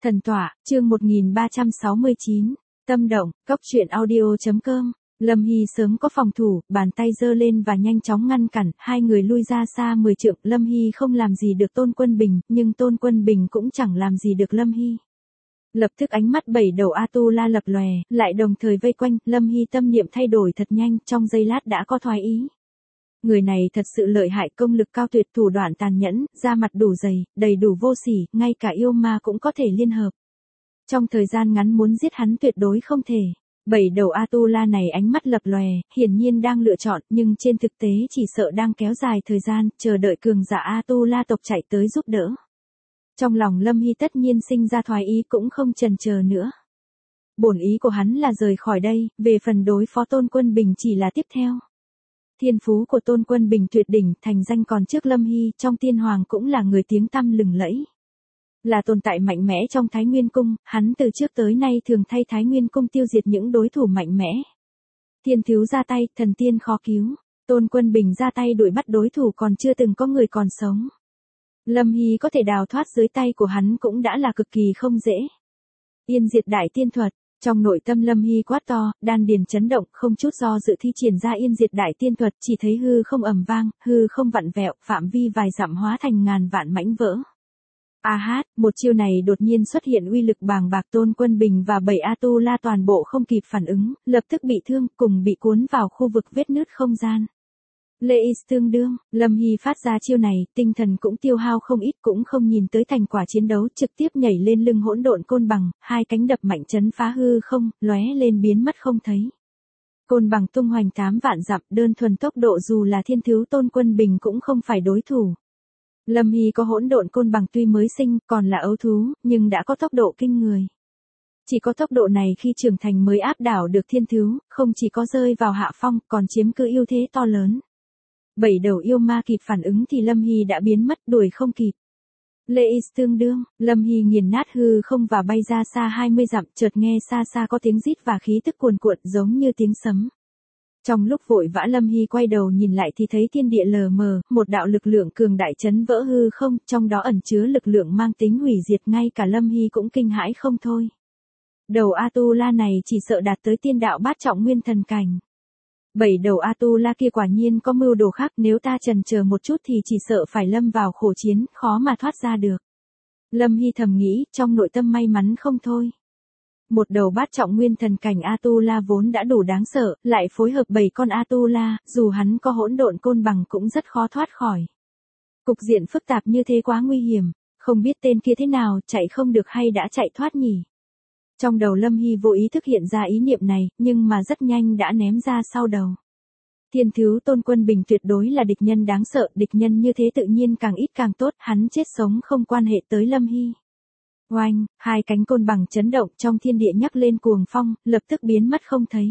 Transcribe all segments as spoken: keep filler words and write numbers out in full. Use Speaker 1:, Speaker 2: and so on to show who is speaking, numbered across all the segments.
Speaker 1: Thần tọa, chương một nghìn ba trăm sáu mươi chín. Tâm động, cốc truyện audio chấm com. Lâm Hy sớm có phòng thủ, bàn tay giơ lên và nhanh chóng ngăn cản, hai người lui ra xa mười trượng. Lâm Hy không làm gì được Tôn Quân Bình, nhưng Tôn Quân Bình cũng chẳng làm gì được Lâm Hy. Lập tức ánh mắt bảy đầu Atula lập lòe, lại đồng thời vây quanh. Lâm Hy tâm niệm thay đổi thật nhanh, trong giây lát đã có thoái ý. Người này thật sự lợi hại, công lực cao tuyệt, thủ đoạn tàn nhẫn, da mặt đủ dày, đầy đủ vô sỉ, ngay cả yêu ma cũng có thể liên hợp. Trong thời gian ngắn muốn giết hắn tuyệt đối không thể. Bảy đầu Atula này ánh mắt lập lòe, hiển nhiên đang lựa chọn, nhưng trên thực tế chỉ sợ đang kéo dài thời gian, chờ đợi cường giả Atula tộc chạy tới giúp đỡ. Trong lòng Lâm Hy tất nhiên sinh ra thoái ý, cũng không chần chờ nữa. Bổn ý của hắn là rời khỏi đây, về phần đối phó Tôn Quân Bình chỉ là tiếp theo. Thiên phú của Tôn Quân Bình tuyệt đỉnh, thành danh còn trước Lâm Hy, trong tiên hoàng cũng là người tiếng tăm lừng lẫy. Là tồn tại mạnh mẽ trong Thái Nguyên Cung, hắn từ trước tới nay thường thay Thái Nguyên Cung tiêu diệt những đối thủ mạnh mẽ. Thiên thiếu ra tay, thần tiên khó cứu. Tôn Quân Bình ra tay đuổi bắt đối thủ còn chưa từng có người còn sống. Lâm Hy có thể đào thoát dưới tay của hắn cũng đã là cực kỳ không dễ. Yên diệt đại tiên thuật. Trong nội tâm Lâm Hy quát to, đan điền chấn động, không chút do dự thi triển ra yên diệt đại tiên thuật, chỉ thấy hư không ầm vang, hư không vặn vẹo, phạm vi vài dặm hóa thành ngàn vạn mảnh vỡ. A hát, một chiêu này đột nhiên xuất hiện uy lực bàng bạc. Tôn Quân Bình và bảy Atula toàn bộ không kịp phản ứng, lập tức bị thương, cùng bị cuốn vào khu vực vết nứt không gian. Lê Is tương đương, Lâm Hy phát ra chiêu này, tinh thần cũng tiêu hao không ít, cũng không nhìn tới thành quả chiến đấu, trực tiếp nhảy lên lưng hỗn độn côn bằng, hai cánh đập mạnh chấn phá hư không, lóe lên biến mất không thấy. Côn bằng tung hoành tám vạn dặm, đơn thuần tốc độ dù là thiên thiếu Tôn Quân Bình cũng không phải đối thủ. Lâm Hy có hỗn độn côn bằng tuy mới sinh, còn là ấu thú, nhưng đã có tốc độ kinh người. Chỉ có tốc độ này khi trưởng thành mới áp đảo được thiên thiếu, không chỉ có rơi vào hạ phong, còn chiếm cứ ưu thế to lớn. Bảy đầu yêu ma kịp phản ứng thì Lâm Hy đã biến mất, đuổi không kịp. Lê Is tương đương, Lâm Hy nghiền nát hư không và bay ra xa hai mươi dặm, chợt nghe xa xa có tiếng rít và khí tức cuồn cuộn giống như tiếng sấm. Trong lúc vội vã Lâm Hy quay đầu nhìn lại thì thấy thiên địa lờ mờ, một đạo lực lượng cường đại chấn vỡ hư không, trong đó ẩn chứa lực lượng mang tính hủy diệt, ngay cả Lâm Hy cũng kinh hãi không thôi. Đầu Atula này chỉ sợ đạt tới tiên đạo bát trọng nguyên thần cảnh. Bảy đầu Atula kia quả nhiên có mưu đồ khác, nếu ta chần chờ một chút thì chỉ sợ phải lâm vào khổ chiến, khó mà thoát ra được. Lâm Hy thầm nghĩ, trong nội tâm may mắn không thôi. Một đầu bát trọng nguyên thần cảnh Atula vốn đã đủ đáng sợ, lại phối hợp bảy con Atula, dù hắn có hỗn độn côn bằng cũng rất khó thoát khỏi. Cục diện phức tạp như thế quá nguy hiểm, không biết tên kia thế nào, chạy không được hay đã chạy thoát nhỉ? Trong đầu Lâm Hy vô ý thức hiện ra ý niệm này, nhưng mà rất nhanh đã ném ra sau đầu. Thiên thiếu Tôn Quân Bình tuyệt đối là địch nhân đáng sợ, địch nhân như thế tự nhiên càng ít càng tốt, hắn chết sống không quan hệ tới Lâm Hy. Oanh, hai cánh côn bằng chấn động, trong thiên địa nhắc lên cuồng phong, lập tức biến mất không thấy.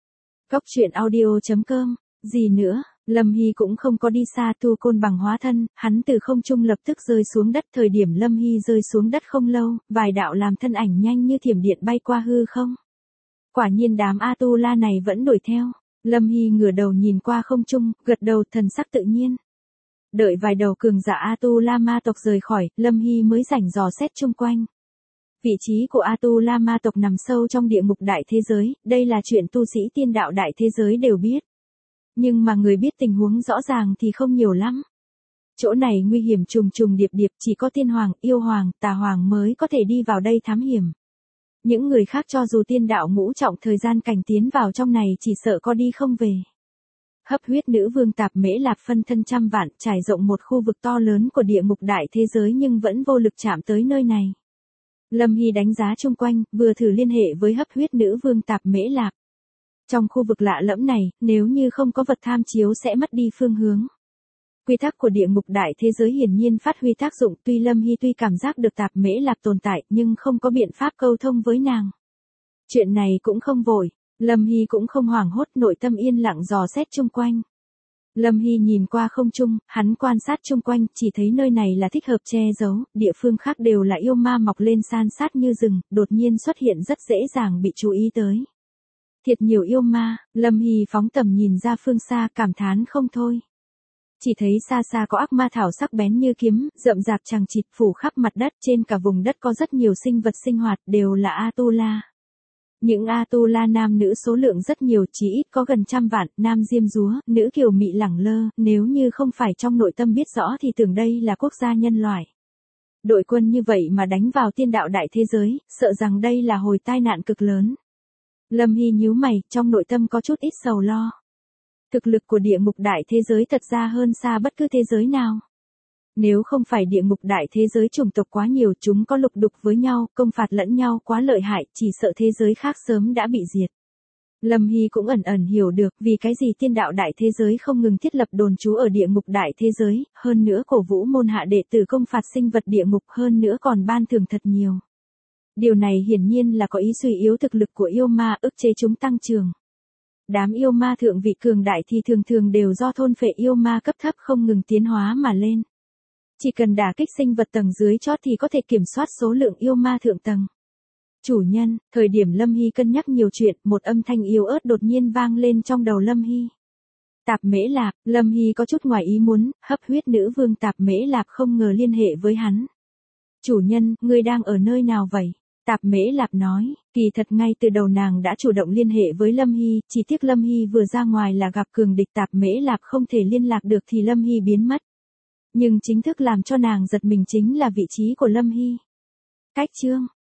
Speaker 1: Cốc truyện audio chấm com, gì nữa, Lâm Hy cũng không có đi xa, thu côn bằng hóa thân, hắn từ không trung lập tức rơi xuống đất. Thời điểm Lâm Hy rơi xuống đất không lâu, vài đạo làm thân ảnh nhanh như thiểm điện bay qua hư không. Quả nhiên đám Atula này vẫn đuổi theo. Lâm Hy ngửa đầu nhìn qua không trung, gật đầu, thần sắc tự nhiên. Đợi vài đầu cường giả Atula ma tộc rời khỏi, Lâm Hy mới rảnh dò xét chung quanh. Vị trí của Atula ma tộc nằm sâu trong địa ngục đại thế giới, đây là chuyện tu sĩ tiên đạo đại thế giới đều biết. Nhưng mà người biết tình huống rõ ràng thì không nhiều lắm. Chỗ này nguy hiểm trùng trùng điệp điệp, chỉ có tiên hoàng, yêu hoàng, tà hoàng mới có thể đi vào đây thám hiểm. Những người khác cho dù tiên đạo ngũ trọng thời gian cảnh tiến vào trong này chỉ sợ có đi không về. Hấp huyết nữ vương Tạp Mễ Lạp phân thân trăm vạn, trải rộng một khu vực to lớn của địa ngục đại thế giới nhưng vẫn vô lực chạm tới nơi này. Lâm Hy đánh giá chung quanh, vừa thử liên hệ với hấp huyết nữ vương Tạp Mễ Lạp. Trong khu vực lạ lẫm này, nếu như không có vật tham chiếu sẽ mất đi phương hướng. Quy tắc của địa ngục đại thế giới hiển nhiên phát huy tác dụng, tuy Lâm Hy tuy cảm giác được Tạp Mễ Lạp tồn tại nhưng không có biện pháp câu thông với nàng. Chuyện này cũng không vội, Lâm Hy cũng không hoảng hốt, nội tâm yên lặng dò xét chung quanh. Lâm Hy nhìn qua không trung, hắn quan sát chung quanh, chỉ thấy nơi này là thích hợp che giấu, địa phương khác đều là yêu ma mọc lên san sát như rừng, đột nhiên xuất hiện rất dễ dàng bị chú ý tới. Thiệt nhiều yêu ma, Lâm Hy phóng tầm nhìn ra phương xa, cảm thán không thôi. Chỉ thấy xa xa có ác ma thảo sắc bén như kiếm, rậm rạp chằng chịt phủ khắp mặt đất, trên cả vùng đất có rất nhiều sinh vật sinh hoạt, đều là Atula. Những Atula nam nữ số lượng rất nhiều, chỉ ít có gần trăm vạn, nam diêm dúa, nữ kiều mị lẳng lơ, nếu như không phải trong nội tâm biết rõ thì tưởng đây là quốc gia nhân loại. Đội quân như vậy mà đánh vào tiên đạo đại thế giới, sợ rằng đây là hồi tai nạn cực lớn. Lâm Hy nhíu mày, trong nội tâm có chút ít sầu lo. Thực lực của địa ngục đại thế giới thật ra hơn xa bất cứ thế giới nào. Nếu không phải địa ngục đại thế giới chủng tộc quá nhiều, chúng có lục đục với nhau, công phạt lẫn nhau quá lợi hại, chỉ sợ thế giới khác sớm đã bị diệt. Lâm Hy cũng ẩn ẩn hiểu được vì cái gì tiên đạo đại thế giới không ngừng thiết lập đồn trú ở địa ngục đại thế giới, hơn nữa cổ vũ môn hạ đệ tử công phạt sinh vật địa ngục, hơn nữa còn ban thưởng thật nhiều. Điều này hiển nhiên là có ý suy yếu thực lực của yêu ma, ức chế chúng tăng trưởng. Đám yêu ma thượng vị cường đại thì thường thường đều do thôn phệ yêu ma cấp thấp không ngừng tiến hóa mà lên. Chỉ cần đả kích sinh vật tầng dưới chót thì có thể kiểm soát số lượng yêu ma thượng tầng. Chủ nhân, thời điểm Lâm Hy cân nhắc nhiều chuyện, một âm thanh yếu ớt đột nhiên vang lên trong đầu Lâm Hy. Tạp Mễ Lạp, Lâm Hy có chút ngoài ý muốn, hấp huyết nữ vương Tạp Mễ Lạp không ngờ liên hệ với hắn. Chủ nhân, ngươi đang ở nơi nào vậy? Tạp Mễ Lạp nói, kỳ thật ngay từ đầu nàng đã chủ động liên hệ với Lâm Hy, chỉ tiếc Lâm Hy vừa ra ngoài là gặp cường địch, Tạp Mễ Lạp không thể liên lạc được thì Lâm Hy biến mất. Nhưng chính thức làm cho nàng giật mình chính là vị trí của Lâm Hy. Cách chương